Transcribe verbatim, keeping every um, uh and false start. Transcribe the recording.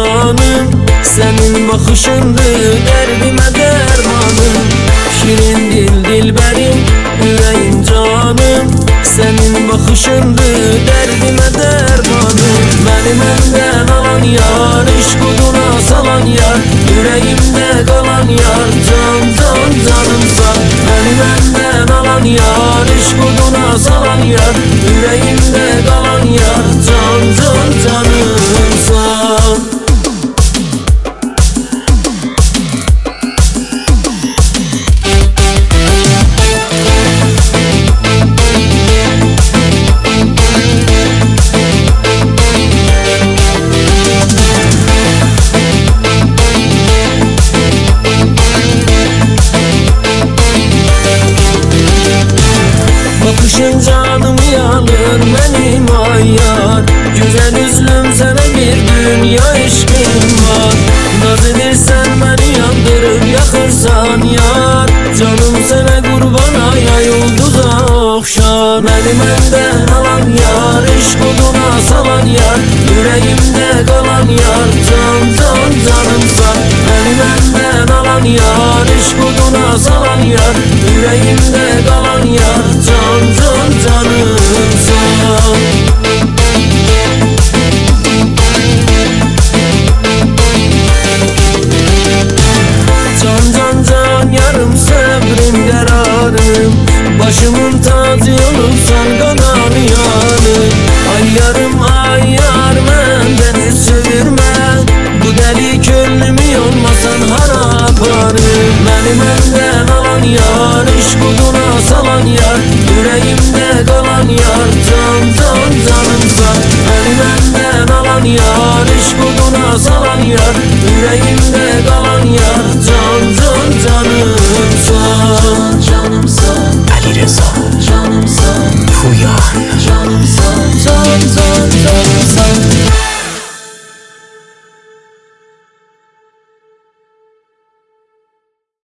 canım, senin bakışındır derdime dermanım. Şirin dil dilberim, yüreğim canım, senin bakışındır derdime dermanım. Beni benden alan yar, iş kuduna salan yar, yüreğimde kalan yar, can can canımsan. Beni benden alan yar, iş kuduna salan yar, yüreğimde kalan yar, can can canımsan. Bakışın canımı yanır benim ayar, güzel üzlüm sana bir dünya işkim var. Naz edirsen beni yandırıp yakırsan yar, canım sana kurbana ya yıldıza okşar. Beni benden alan yar, iş kuduna salan yar, yüreğimde kalan yar, can can canımsan. Beni benden alan yar, iş kuduna salan yar, yüreğimde kalan yar, can can canımsan. Can can can yarım sabrim kararım, başımın tacı olursan kananı yanım. Ay yarım ay yar benden hiç çevirme, bu deli gönlümü olmasan haraparım. Beni benden alan yar, iş kuduna salan yar, yüreğimde kalan yar, can can canımsan. Beni benden alan yar, iş kuduna salan yar, yüreğimde kalan